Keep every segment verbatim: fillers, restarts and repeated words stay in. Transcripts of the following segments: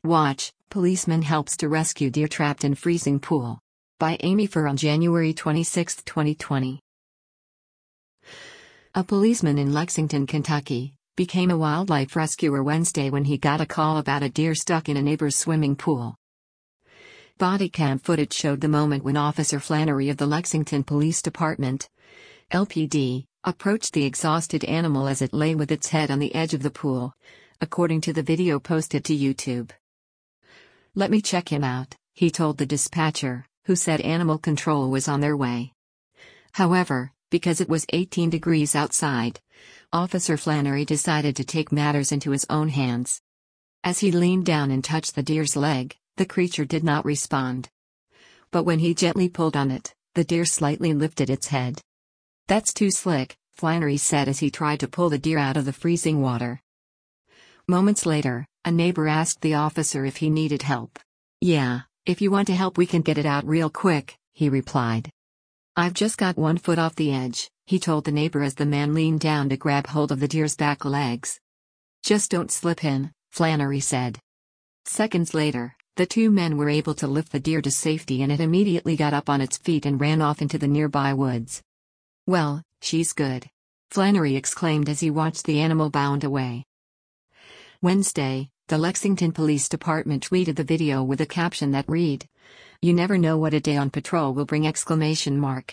Watch, Policeman Helps to Rescue Deer Trapped in Freezing Pool. By Amy Furr on January twenty-sixth, twenty twenty. A policeman in Lexington, Kentucky, became a wildlife rescuer Wednesday when he got a call about a deer stuck in a neighbor's swimming pool. Body cam footage showed the moment when Officer Flannery of the Lexington Police Department, L P D, approached the exhausted animal as it lay with its head on the edge of the pool, according to the video posted to YouTube. "Let me check him out," he told the dispatcher, who said animal control was on their way. However, because it was eighteen degrees outside, Officer Flannery decided to take matters into his own hands. As he leaned down and touched the deer's leg, the creature did not respond. But when he gently pulled on it, the deer slightly lifted its head. "That's too slick," Flannery said as he tried to pull the deer out of the freezing water. Moments later, a neighbor asked the officer if he needed help. "Yeah, if you want to help we can get it out real quick," he replied. "I've just got one foot off the edge," he told the neighbor as the man leaned down to grab hold of the deer's back legs. "Just don't slip in," Flannery said. Seconds later, the two men were able to lift the deer to safety and it immediately got up on its feet and ran off into the nearby woods. "Well, she's good," Flannery exclaimed as he watched the animal bound away. Wednesday, the Lexington Police Department tweeted the video with a caption that read, "You never know what a day on patrol will bring!" exclamation mark.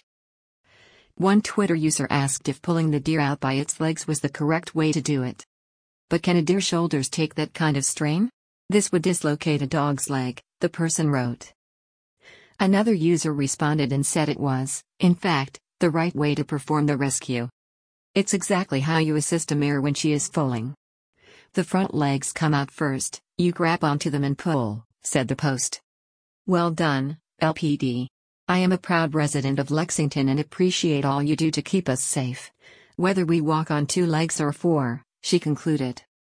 One Twitter user asked if pulling the deer out by its legs was the correct way to do it. "But can a deer's shoulders take that kind of strain? This would dislocate a dog's leg," the person wrote. Another user responded and said it was, in fact, the right way to perform the rescue. "It's exactly how you assist a mare when she is foaling. The front legs come out first, you grab onto them and pull," said the post. "Well done, L P D. I am a proud resident of Lexington and appreciate all you do to keep us safe, whether we walk on two legs or four," she concluded.